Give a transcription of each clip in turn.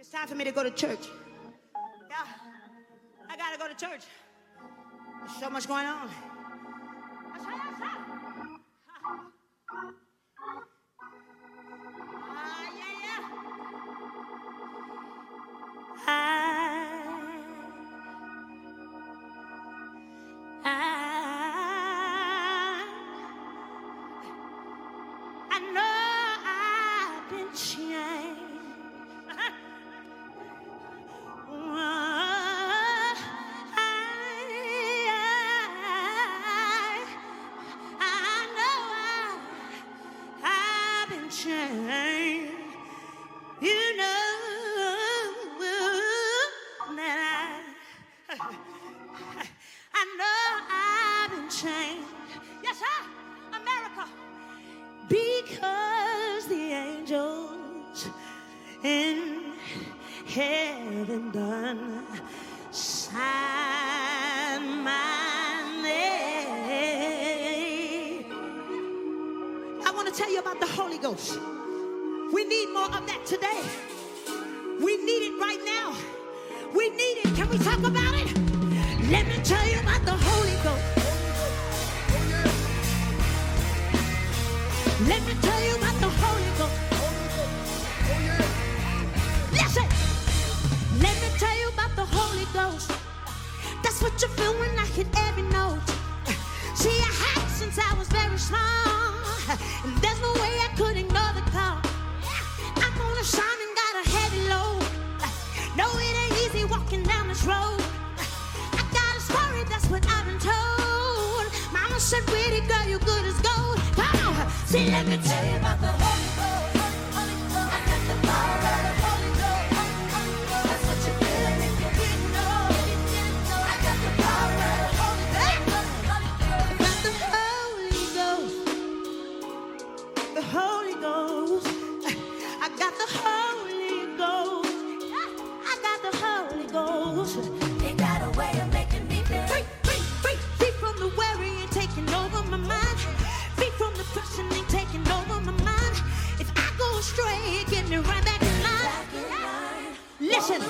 It's time for me to go to church. Yeah, I gotta go to church. There's so much going on. I know I've been changed. I know I've been changed. You know that I know I've been changed. Yes, sir, America. Because the angels in heaven done sign my name. I want to tell you about the Holy Ghost. We need more of that today. We need it right now. We need it. Can we talk about it? Let me tell you about the Holy Ghost. Let me tell you about the Holy Ghost. Listen. Let me tell you about the Holy Ghost. That's what you feel when I hit every note. See, I had it since I was very small, and there's no way I could ignore the call. I'm on a shine and got a heavy load. No, it ain't easy walking down this road. I got a story, that's what I've been told. Mama said, "Pretty girl, you good as gold." Come on, see, let me tell you about the Holy Ghost. I got the power of the Holy Ghost. That's what you're feeling if you didn't know. I got the power of the Holy Ghost. I got the Holy Ghost. The Holy Ghost. I got the Holy Ghost. I got the Holy Ghost. They got a way of making me feel free, free, free, free from the worry and taking over my mind. Free from the depression and taking over my mind. If I go astray, get me right back in line. Listen,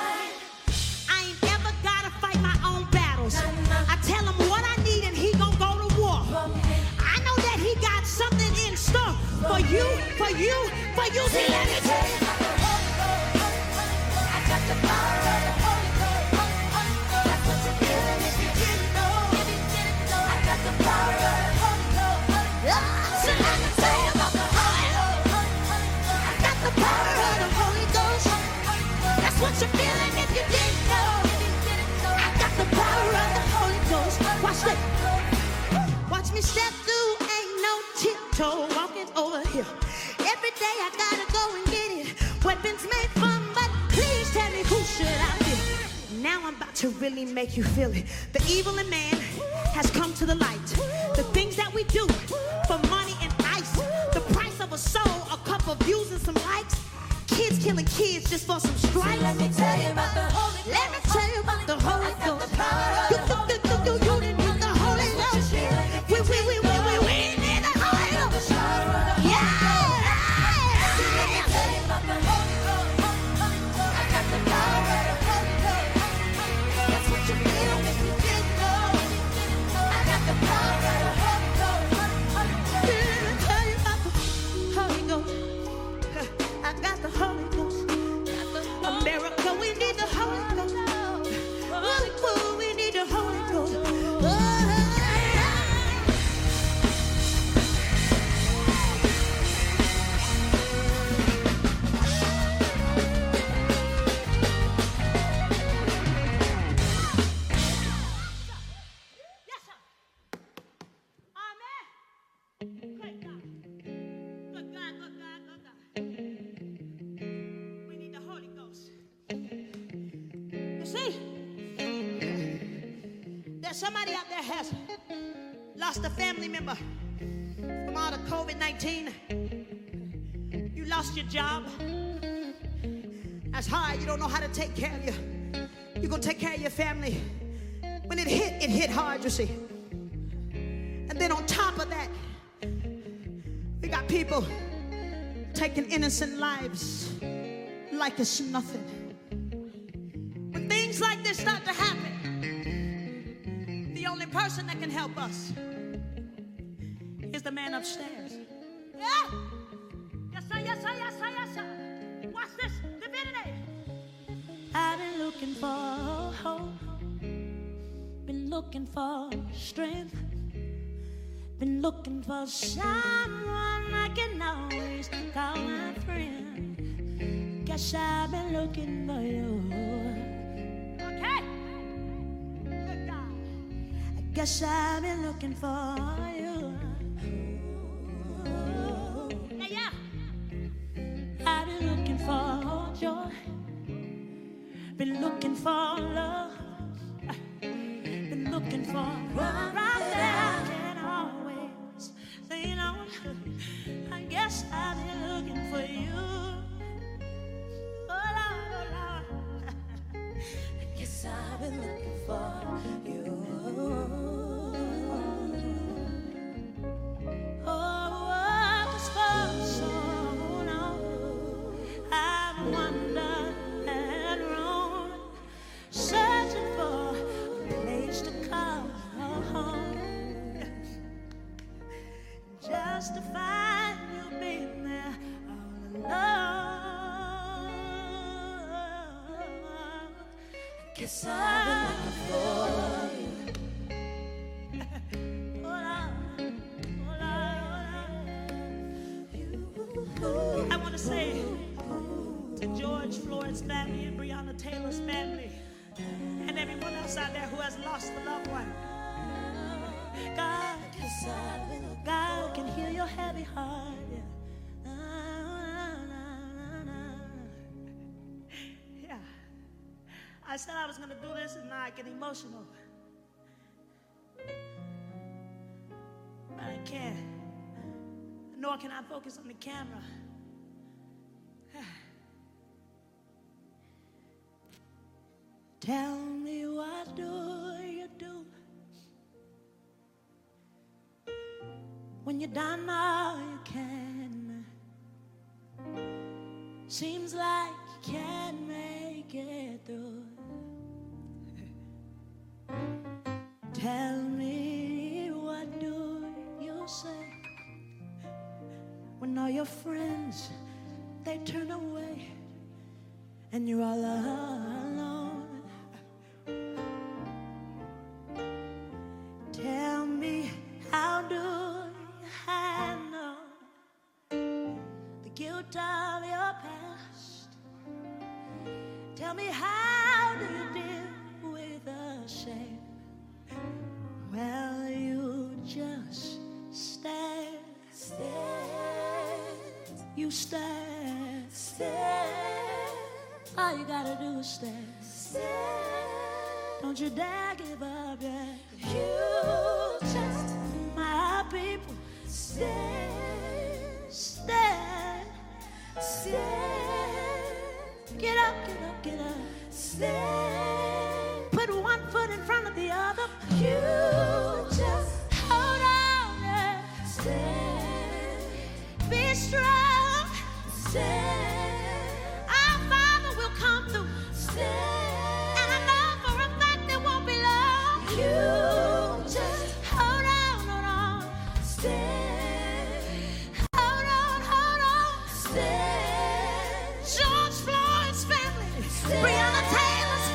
I ain't ever gotta fight my own battles. I tell him what I need and he gon' go to war. I know that he got something in store for you, for you, for you. See, let me tell you about the Holy Ghost. I got the power of the Holy Ghost. That's what you're feeling if you didn't know. I got the power of the Holy Ghost. So let me tell you about the Holy Ghost. I got the power of the Holy Ghost. That's what you're feeling if you didn't know. I got the power of the Holy Ghost. Watch this. Watch me step through, ain't no tiptoe walking over here. Every day I gotta go and get it. Weapons made fun, but please tell me who should I be? Now I'm about to really make you feel it. The evil in man has come to the light. The things that we do for money and ice, the price of a soul, a couple views and some likes. Kids killing kids just for some strikes. Let me tell you about the Holy Ghost. Let me tell you about the Holy Ghost. You didn't need the Holy Ghost. We need the Holy Ghost. Yeah. Let me tell you about the Holy Ghost. I got the power of the Holy Ghost. That's what you feel if you didn't know. I got the power of the Holy Ghost. Let me tell you about the Holy Ghost. I got the Holy Ghost. America, we need the Holy Ghost. Ooh, we need the Holy Ghost. Yes, sir. Amen. Great God. Good God, good God, good God. We need the Holy Ghost. You see, there's somebody out there has lost a family member from all the COVID-19. You lost your job. That's hard. You don't know how to take care of you. You're going to take care of your family. When it hit hard, you see. And then on top of that, we got people taking innocent lives like it's nothing. When things like this start to happen, the only person that can help us is the man upstairs. Yeah. Yes, sir, yes, sir, yes, sir, yes, sir. Watch this. Divinity. I've been looking for hope. Been looking for strength. Been looking for someone I can always call my friend. Guess I've been looking for you. Okay. Good God. I guess I've been looking for you. Yeah. I've been looking for joy. Been looking for love. Been looking for right there and always. So, you know, I guess I've been looking for you. Oh Lord, oh Lord. I guess I've been looking for you. Oh, just for so long. I've wandered and roamed, searching for a place to call home. Just to find you being there all alone. Guess I've been looking for you. I want to say to George Floyd's family and Breonna Taylor's family and everyone else out there who has lost a loved one. God can heal your heavy heart. Yeah. I said I was going to do this and now I get emotional. But I can't. Nor can I focus on the camera. Tell me, what do you do when you're done all you can? Seems like you can't make it through. Tell me, what do you say when all your friends, they turn away and you're all alone? Tell me, how do you handle the guilt of your past? Tell me, how do you deal with the shame? Well, you just stand. You stand. All you gotta do is stand. Don't you dare give up, yeah. You just, my people, stand. Get up, get up, get up. Stand. Put one foot in front of the other. You just hold on, yeah. Stand. Be strong. Stand. Our Father will come through. Stand. And I know for a fact it won't be long. You just hold on. Stand. Hold on. Stand. George Floyd's family. Stand. Breonna Taylor's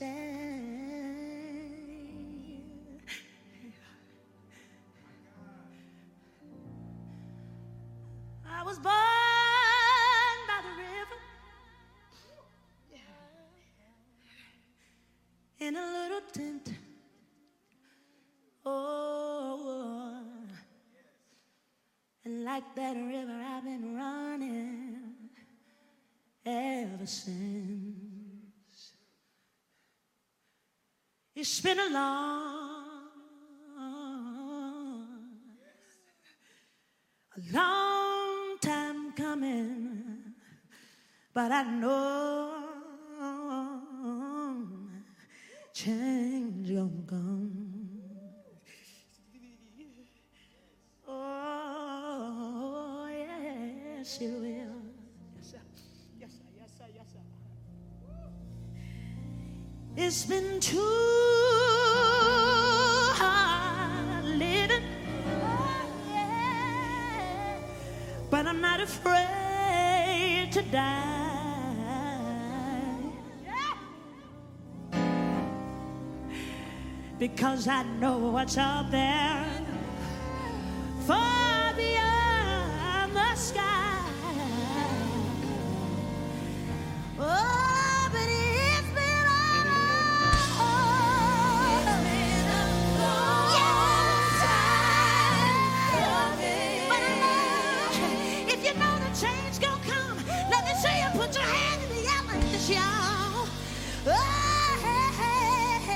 I was born by the river in a little tent. Oh, and like that river I've been running ever since. It's been a long time coming, but I know change gonna come. Oh, yes, it will. Yes, sir. Yes, sir. Yes, sir. Yes, sir. It's been too hard living, but I'm not afraid to die, because I know what's out there far beyond the sky. Oh, but it's been a long time coming. But I know if you know the change gonna come, let me see you put your hand in the air like this, y'all. Oh, hey, hey, hey.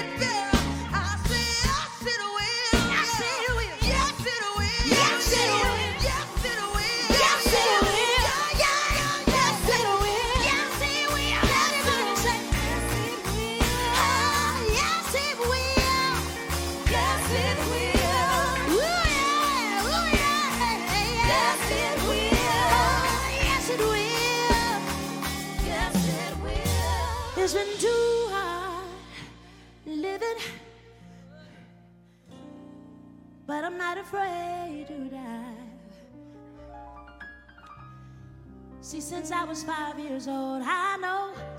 Yes, it will. It's been too hard living, but I'm not afraid to die. See, since I was 5 years old, I know